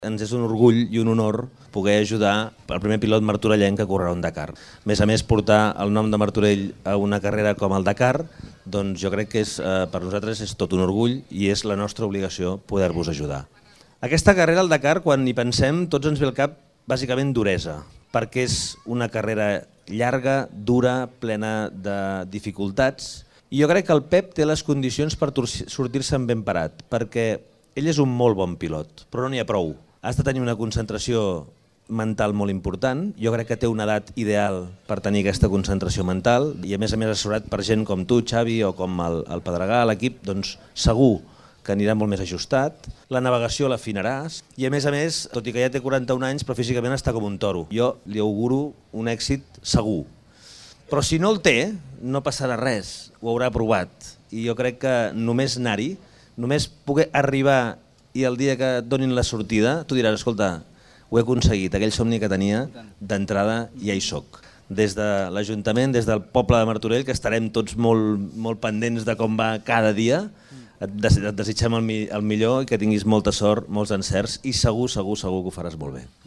Ens és un orgull i un honor poder ajudar el primer pilot martorellenc a córrer un Dakar. A més, portar el nom de Martorell a una carrera com el Dakar, doncs jo crec que per nosaltres és tot un orgull i és la nostra obligació poder-vos ajudar. Aquesta carrera, el Dakar, quan hi pensem, tots ens ve al cap bàsicament duresa, perquè és una carrera llarga, dura, plena de dificultats. I jo crec que el Pep té les condicions per sortir-se'n ben parat, perquè ell és un molt bon pilot, però no n'hi ha prou. Has de tenir una concentració mental molt important. Jo crec que té una edat ideal per tenir aquesta concentració mental i a més assessorat per gent com tu, Xavi, o com el Pedregà, l'equip, doncs segur que anirà molt més ajustat. La navegació l'afinaràs i a més, tot i que ja té 41 anys, però físicament està com un toro. Jo li auguro un èxit segur. Però si no el té, no passarà res, ho haurà provat. I jo crec que només anar-hi, només poder arribar i el dia que et donin la sortida, tu diràs, escolta, ho he aconseguit, aquell somni que tenia, d'entrada ja hi soc. Des de l'Ajuntament, des del poble de Martorell, que estarem tots molt pendents de com va cada dia, et desitgem el millor i que tinguis molta sort, molts encerts i segur que ho faràs molt bé.